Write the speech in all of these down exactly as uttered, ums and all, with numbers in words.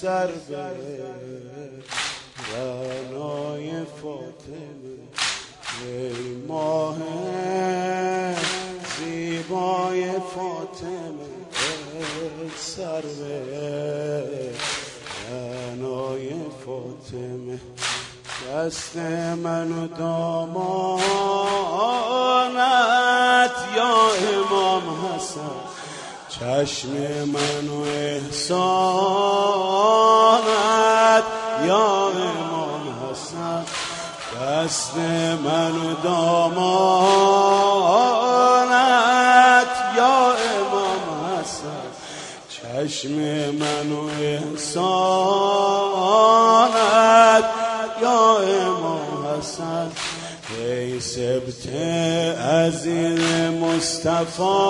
سر به رعنای فاطمه ای ماه زیبای فاطمه ای سر به رعنای فاطمه دست من و دامانت یا امام حسن چشم من و احسانت یا امام حسن دست من و دامانت یا امام حسن چشم من و احسانت یا امام حسن ای سبت عزیز مصطفی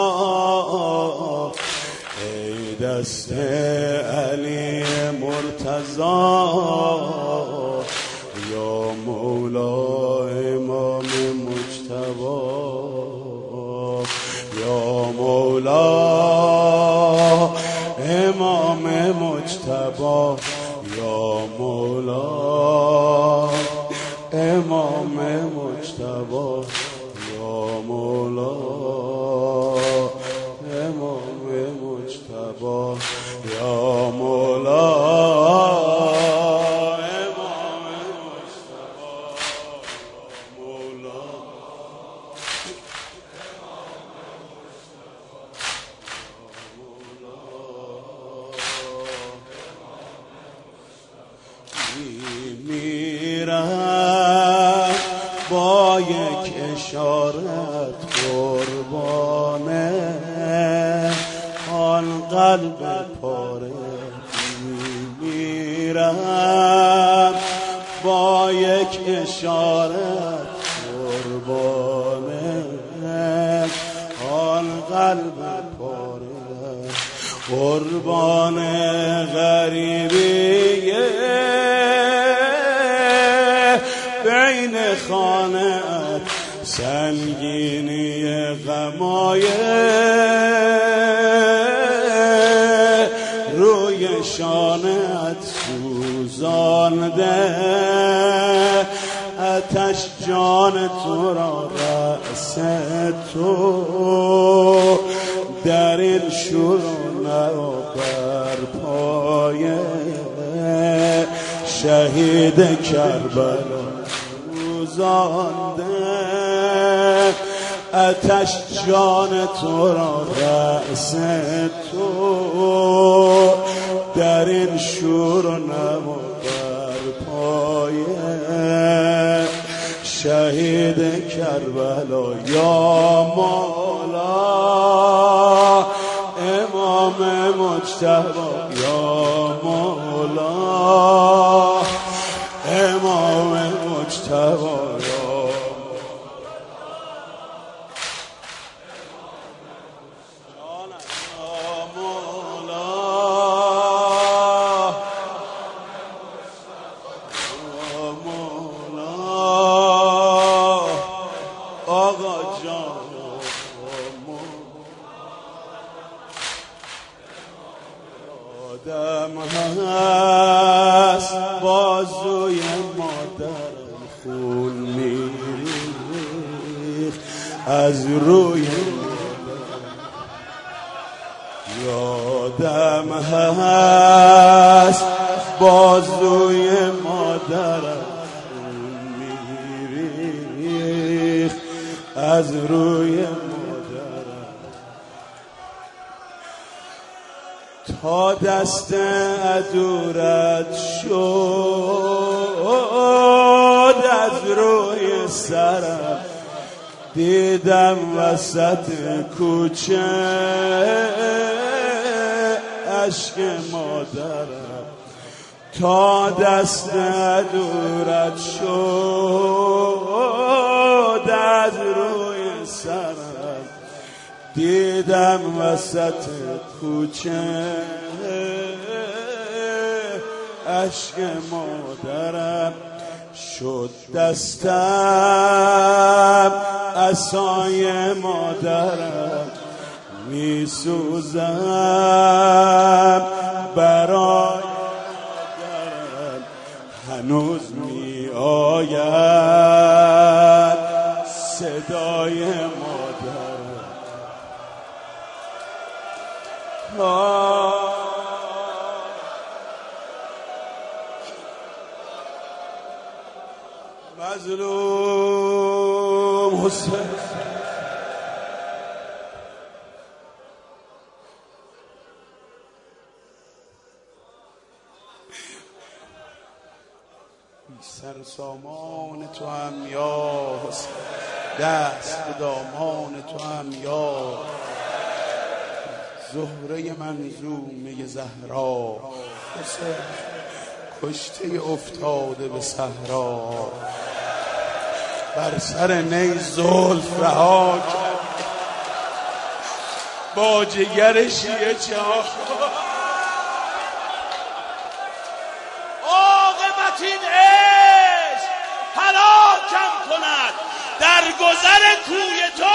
ای دست علی مرتضی یا مولا امام مجتبی یا مولا امام مجتبی یا مولا امام مجتبی یا مولا امام مجتبی یا مولا امام مجتبی مولا میمیرم با یک اشارت قربانه آن قلب پاره میمیرم با یک اشارت قربانه آن قلب پاره قربان غریبیه بین خانه‌ات سنگینی غمای روی شانه‌ات سوزانده آتش جان تو را رأس تو در این شورانه بر پای شهید کربلا سوزانده آتش جان تو را رأس تو در این شور و نوا بر پای شهید کربلا یا مولا امام مجتبی یا مولا امام مجتبی آدم هست بازوی مادرم خون میریخت از روی یادم هست بازوی مادرم خون میریخت از روی تا دست عدورت شد از روی سرم دیدم وسط کوچه اشک مادرم تا دست عدورت شد از روی سرم دیدم وسط کوچه اشک مادرم شد دستم عصای مادرم می سوزم برای هنوز می آید صدای مادر. مظلوم حسین سر سامان تو هم یا حسین، دست به دامان تو هم یا زهره منظومه زهرا. حسین کشته افتاده به صحرا، بر سر نی زلف رها کرد با جگر شیعه چاخ. عاقبت این عشق هلاکم کند در گذر کوی تو.